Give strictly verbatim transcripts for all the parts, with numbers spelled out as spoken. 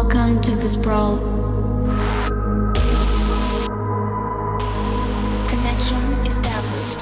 Welcome to the sprawl. Connection established.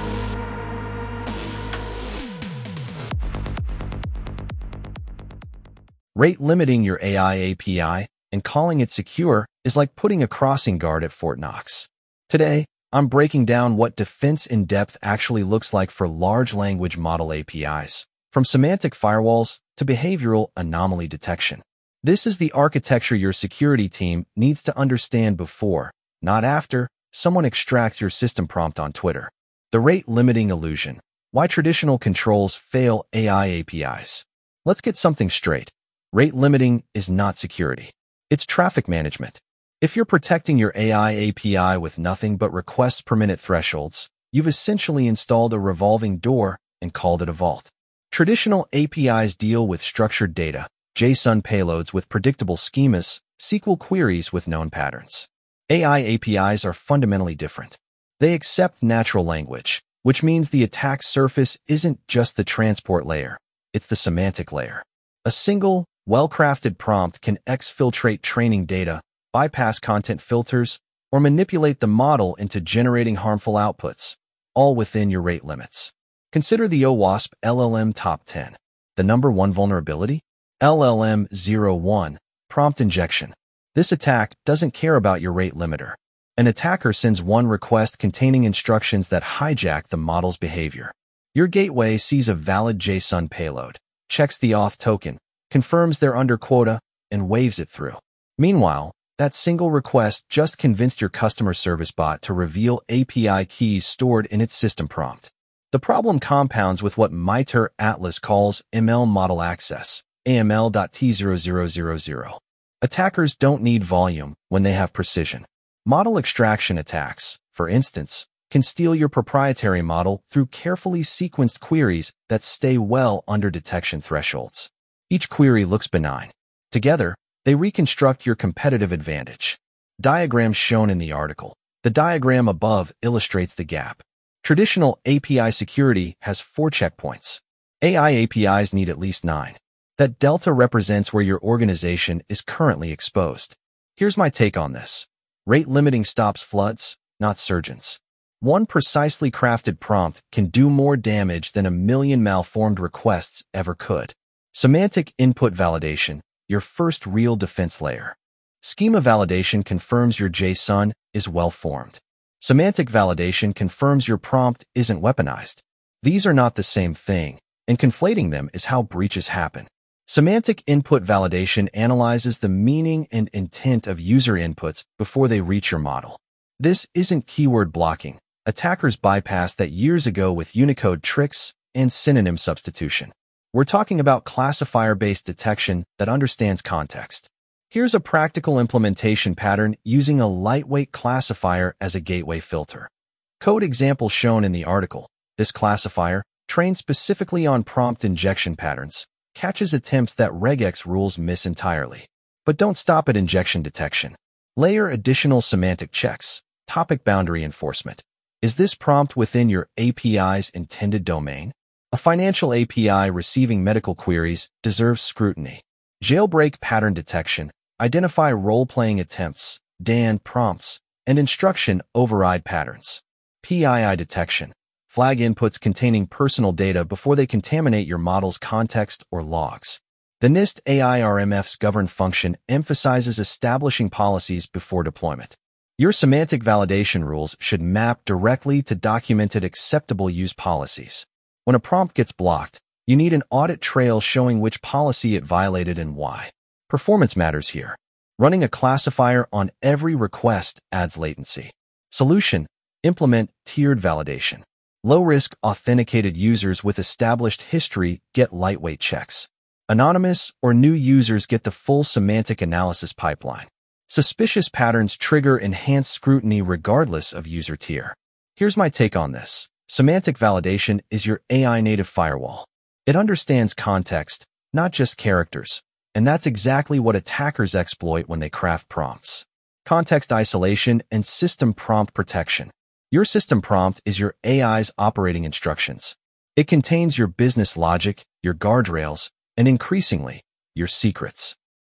Rate limiting your A I A P I and calling it secure is like putting a crossing guard at Fort Knox. Today, I'm breaking down what defense in depth actually looks like for large language model A P Is, from semantic firewalls to behavioral anomaly detection. This is the architecture your security team needs to understand before, not after, someone extracts your system prompt on Twitter. The rate limiting illusion. Why traditional controls fail A I A P Is. Let's get something straight. Rate limiting is not security. It's traffic management. If you're protecting your A I A P I with nothing but requests per minute thresholds, you've essentially installed a revolving door and called it a vault. Traditional A P Is deal with structured data, JSON payloads with predictable schemas, S Q L queries with known patterns. A I A P Is are fundamentally different. They accept natural language, which means the attack surface isn't just the transport layer, it's the semantic layer. A single, well-crafted prompt can exfiltrate training data, bypass content filters, or manipulate the model into generating harmful outputs, all within your rate limits. Consider the OWASP L L M Top ten. The number one vulnerability? L L M zero one, prompt injection. This attack doesn't care about your rate limiter. An attacker sends one request containing instructions that hijack the model's behavior. Your gateway sees a valid JSON payload, checks the auth token, confirms they're under quota, and waves it through. Meanwhile, that single request just convinced your customer service bot to reveal A P I keys stored in its system prompt. The problem compounds with what MITRE Atlas calls M L model access, A M L dot T zero zero zero zero. Attackers don't need volume when they have precision. Model extraction attacks, for instance, can steal your proprietary model through carefully sequenced queries that stay well under detection thresholds. Each query looks benign. Together, they reconstruct your competitive advantage. Diagrams shown in the article. The diagram above illustrates the gap. Traditional A P I security has four checkpoints. A I A P Is need at least nine. That delta represents where your organization is currently exposed. Here's my take on this. Rate limiting stops floods, not surgeons. One precisely crafted prompt can do more damage than a million malformed requests ever could. Semantic input validation, your first real defense layer. Schema validation confirms your JSON is well-formed. Semantic validation confirms your prompt isn't weaponized. These are not the same thing, and conflating them is how breaches happen. Semantic input validation analyzes the meaning and intent of user inputs before they reach your model. This isn't keyword blocking. Attackers bypassed that years ago with Unicode tricks and synonym substitution. We're talking about classifier-based detection that understands context. Here's a practical implementation pattern using a lightweight classifier as a gateway filter. Code example shown in the article. This classifier, trained specifically on prompt injection patterns, catches attempts that regex rules miss entirely. But don't stop at injection detection. Layer additional semantic checks. Topic boundary enforcement. Is this prompt within your A P I's intended domain? A financial A P I receiving medical queries deserves scrutiny. Jailbreak pattern detection. Identify role-playing attempts, D A N prompts, and instruction override patterns. P I I detection. Flag inputs containing personal data before they contaminate your model's context or logs. The NIST A I R M F's govern function emphasizes establishing policies before deployment. Your semantic validation rules should map directly to documented acceptable use policies. When a prompt gets blocked, you need an audit trail showing which policy it violated and why. Performance matters here. Running a classifier on every request adds latency. Solution: implement tiered validation. Low-risk, authenticated users with established history get lightweight checks. Anonymous or new users get the full semantic analysis pipeline. Suspicious patterns trigger enhanced scrutiny regardless of user tier. Here's my take on this. Semantic validation is your A I-native firewall. It understands context, not just characters, and that's exactly what attackers exploit when they craft prompts. Context isolation and system prompt protection. Your system prompt is your A I's operating instructions. It contains your business logic, your guardrails, and increasingly, your secrets.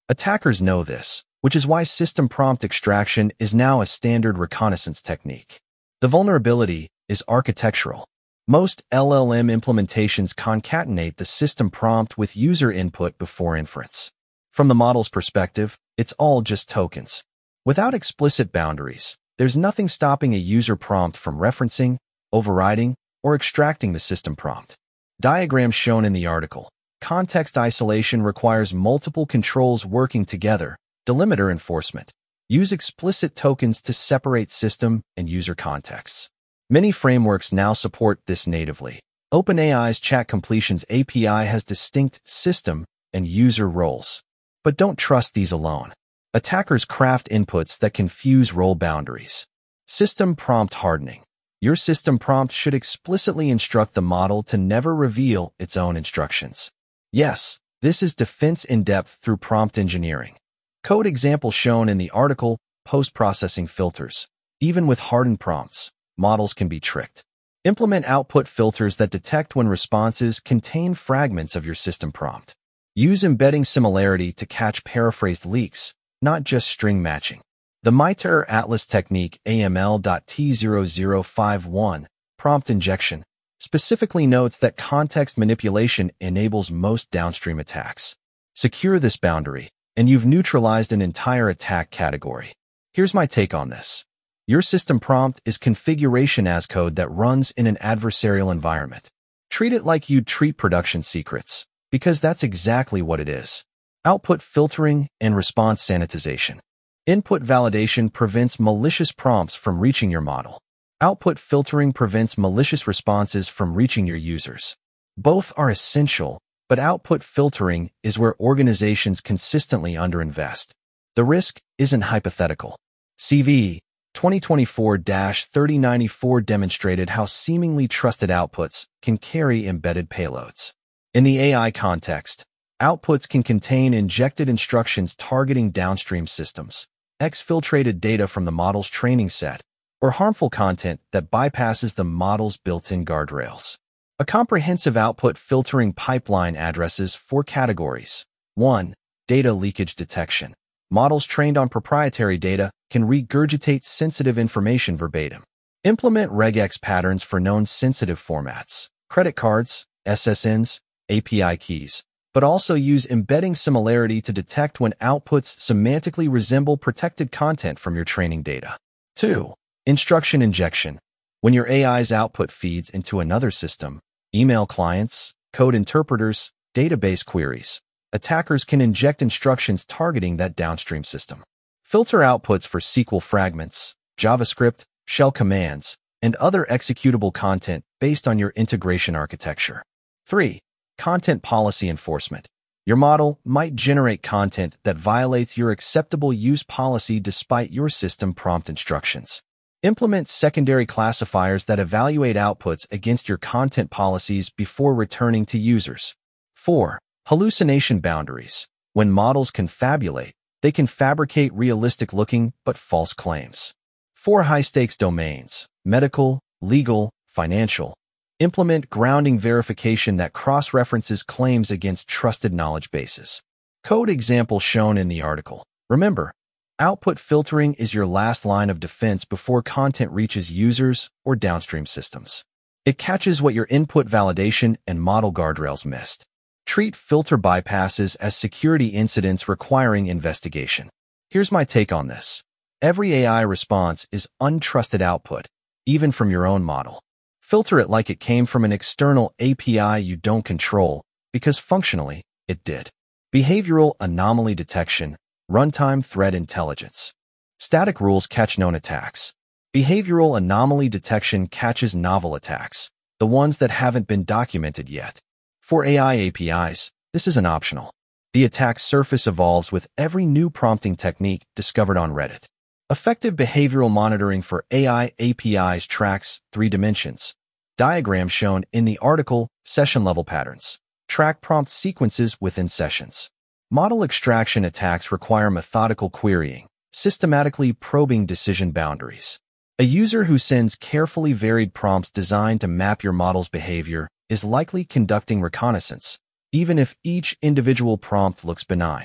Attackers know this, which is why system prompt extraction is now a standard reconnaissance technique. The vulnerability is architectural. Most L L M implementations concatenate the system prompt with user input before inference. From the model's perspective, it's all just tokens. Without explicit boundaries, there's nothing stopping a user prompt from referencing, overriding, or extracting the system prompt. Diagram shown in the article. Context isolation requires multiple controls working together. Delimiter enforcement. Use explicit tokens to separate system and user contexts. Many frameworks now support this natively. OpenAI's Chat Completions A P I has distinct system and user roles. But don't trust these alone. Attackers craft inputs that confuse role boundaries. System prompt hardening. Your system prompt should explicitly instruct the model to never reveal its own instructions. Yes, this is defense in depth through prompt engineering. Code example shown in the article, post-processing filters. Even with hardened prompts, models can be tricked. Implement output filters that detect when responses contain fragments of your system prompt. Use embedding similarity to catch paraphrased leaks, not just string matching. The MITRE Atlas technique A M L T zero zero five one, prompt injection, specifically notes that context manipulation enables most downstream attacks. Secure this boundary, and you've neutralized an entire attack category. Here's my take on this. Your system prompt is configuration as code that runs in an adversarial environment. Treat it like you'd treat production secrets, because that's exactly what it is. Output filtering and response sanitization. Input validation prevents malicious prompts from reaching your model. Output filtering prevents malicious responses from reaching your users. Both are essential, but output filtering is where organizations consistently underinvest. The risk isn't hypothetical. C V twenty twenty-four dash thirty ninety-four demonstrated how seemingly trusted outputs can carry embedded payloads. In the A I context, outputs can contain injected instructions targeting downstream systems, exfiltrated data from the model's training set, or harmful content that bypasses the model's built-in guardrails. A comprehensive output filtering pipeline addresses four categories. one. Data leakage detection. Models trained on proprietary data can regurgitate sensitive information verbatim. Implement regex patterns for known sensitive formats, credit cards, S S Ns, A P I keys, but also use embedding similarity to detect when outputs semantically resemble protected content from your training data. two. Instruction injection. When your A I's output feeds into another system, email clients, code interpreters, database queries, attackers can inject instructions targeting that downstream system. Filter outputs for S Q L fragments, JavaScript, shell commands, and other executable content based on your integration architecture. three. Content policy enforcement. Your model might generate content that violates your acceptable use policy despite your system prompt instructions. Implement secondary classifiers that evaluate outputs against your content policies before returning to users. four. Hallucination boundaries. When models confabulate, they can fabricate realistic-looking but false claims. four. High-stakes domains. Medical, legal, financial. Implement grounding verification that cross-references claims against trusted knowledge bases. Code example shown in the article. Remember, output filtering is your last line of defense before content reaches users or downstream systems. It catches what your input validation and model guardrails missed. Treat filter bypasses as security incidents requiring investigation. Here's my take on this. Every A I response is untrusted output, even from your own model. Filter it like it came from an external A P I you don't control, because functionally, it did. Behavioral anomaly detection. Runtime threat intelligence. Static rules catch known attacks. Behavioral anomaly detection catches novel attacks, the ones that haven't been documented yet. For A I A P Is, this isn't optional. The attack surface evolves with every new prompting technique discovered on Reddit. Effective behavioral monitoring for A I A P Is tracks three dimensions. Diagram shown in the article, session-level patterns. Track prompt sequences within sessions. Model extraction attacks require methodical querying, systematically probing decision boundaries. A user who sends carefully varied prompts designed to map your model's behavior is likely conducting reconnaissance, even if each individual prompt looks benign.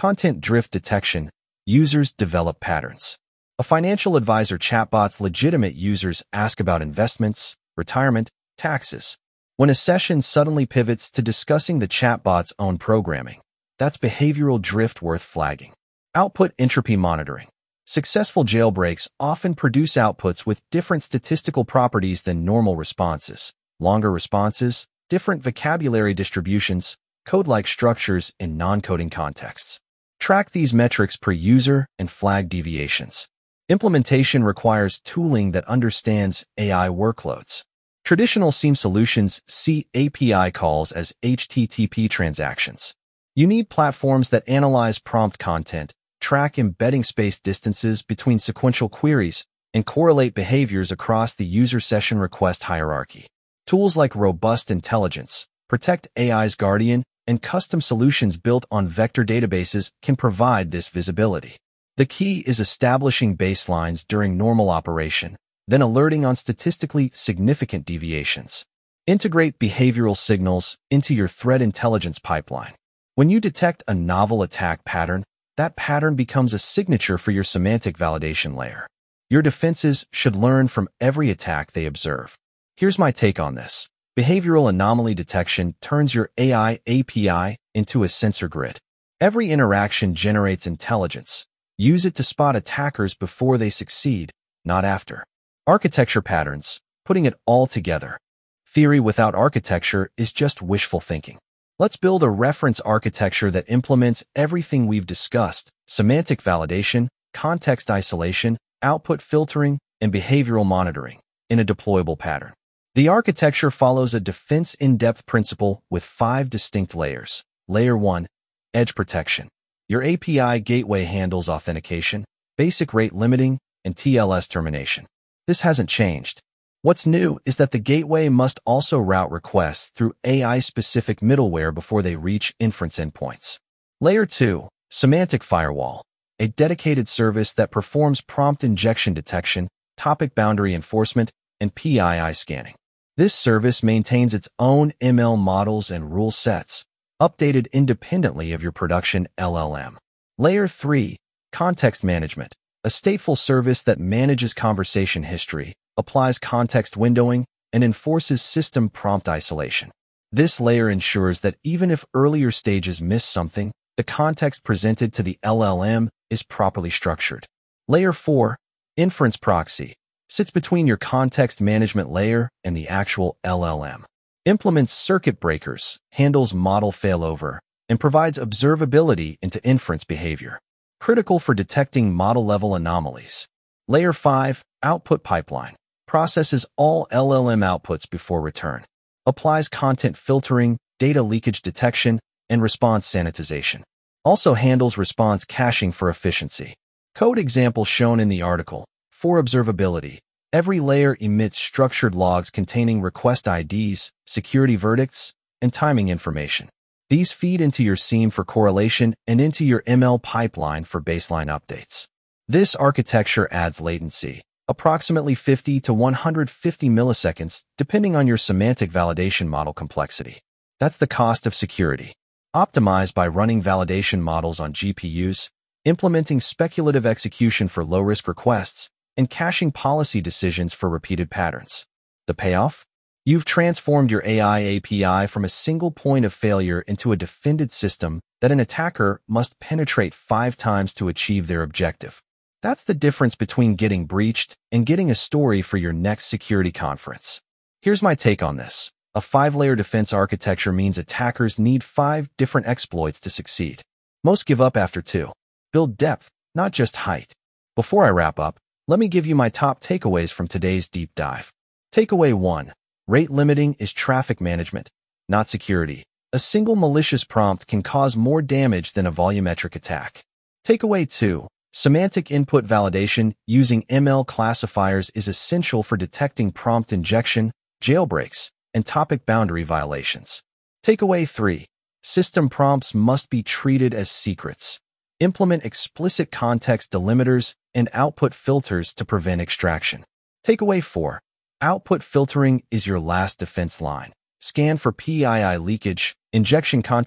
Content drift detection. Users develop patterns. A financial advisor chatbot's legitimate users ask about investments, retirement, taxes. When a session suddenly pivots to discussing the chatbot's own programming, that's behavioral drift worth flagging. Output entropy monitoring. Successful jailbreaks often produce outputs with different statistical properties than normal responses. Longer responses, different vocabulary distributions, code-like structures in non-coding contexts. Track these metrics per user and flag deviations. Implementation requires tooling that understands A I workloads. Traditional S E A M solutions see A P I calls as H T T P transactions. You need platforms that analyze prompt content, track embedding space distances between sequential queries, and correlate behaviors across the user session request hierarchy. Tools like Robust Intelligence, Protect A I's Guardian, and custom solutions built on vector databases can provide this visibility. The key is establishing baselines during normal operation, then alerting on statistically significant deviations. Integrate behavioral signals into your threat intelligence pipeline. When you detect a novel attack pattern, that pattern becomes a signature for your semantic validation layer. Your defenses should learn from every attack they observe. Here's my take on this. Behavioral anomaly detection turns your A I A P I into a sensor grid. Every interaction generates intelligence. Use it to spot attackers before they succeed, not after. Architecture patterns, putting it all together. Theory without architecture is just wishful thinking. Let's build a reference architecture that implements everything we've discussed: semantic validation, context isolation, output filtering, and behavioral monitoring in a deployable pattern. The architecture follows a defense in-depth principle with five distinct layers. Layer one, edge protection. Your A P I gateway handles authentication, basic rate limiting, and T L S termination. This hasn't changed. What's new is that the gateway must also route requests through A I-specific middleware before they reach inference endpoints. Layer two, semantic firewall. A dedicated service that performs prompt injection detection, topic boundary enforcement, and P I I scanning. This service maintains its own M L models and rule sets, updated independently of your production L L M. Layer three, context management. A stateful service that manages conversation history, applies context windowing, and enforces system prompt isolation. This layer ensures that even if earlier stages miss something, the context presented to the L L M is properly structured. Layer four, inference proxy, sits between your context management layer and the actual L L M. Implements circuit breakers, handles model failover, and provides observability into inference behavior, critical for detecting model-level anomalies. Layer five, output pipeline, processes all L L M outputs before return, applies content filtering, data leakage detection, and response sanitization. Also handles response caching for efficiency. Code example shown in the article. For observability, every layer emits structured logs containing request I Ds, security verdicts, and timing information. These feed into your S E A M for correlation and into your M L pipeline for baseline updates. This architecture adds latency, approximately fifty to one hundred fifty milliseconds, depending on your semantic validation model complexity. That's the cost of security. Optimized by running validation models on G P Us, implementing speculative execution for low-risk requests, and caching policy decisions for repeated patterns. The payoff? You've transformed your A I A P I from a single point of failure into a defended system that an attacker must penetrate five times to achieve their objective. That's the difference between getting breached and getting a story for your next security conference. Here's my take on this. A five-layer defense architecture means attackers need five different exploits to succeed. Most give up after two. Build depth, not just height. Before I wrap up, let me give you my top takeaways from today's deep dive. Takeaway one. Rate limiting is traffic management, not security. A single malicious prompt can cause more damage than a volumetric attack. Takeaway two. Semantic input validation using M L classifiers is essential for detecting prompt injection, jailbreaks, and topic boundary violations. Takeaway three. System prompts must be treated as secrets. Implement explicit context delimiters and output filters to prevent extraction. Takeaway four. Output filtering is your last defense line. Scan for P I I leakage, injection content,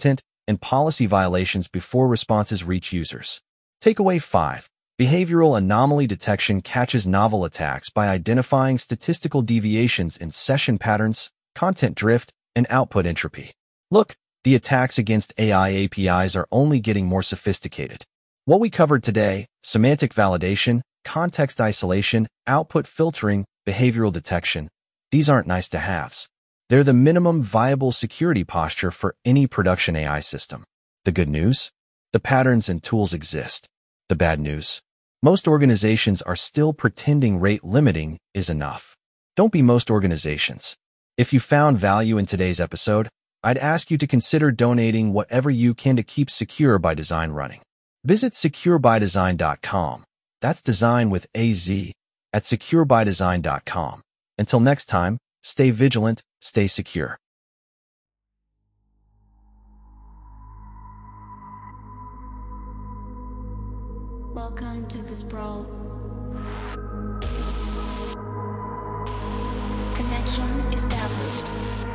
and policy violations before responses reach users. Takeaway five. Behavioral anomaly detection catches novel attacks by identifying statistical deviations in session patterns, content drift, and output entropy. Look, the attacks against A I A P Is are only getting more sophisticated. What we covered today, semantic validation, context isolation, output filtering, behavioral detection, these aren't nice-to-haves. They're the minimum viable security posture for any production A I system. The good news? The patterns and tools exist. The bad news? Most organizations are still pretending rate limiting is enough. Don't be most organizations. If you found value in today's episode, I'd ask you to consider donating whatever you can to keep Secure by Design running. Visit secure by design dot com. That's design with a Z at secure by design dot com. Until next time, stay vigilant, stay secure. Welcome to the Sprawl. Connection established.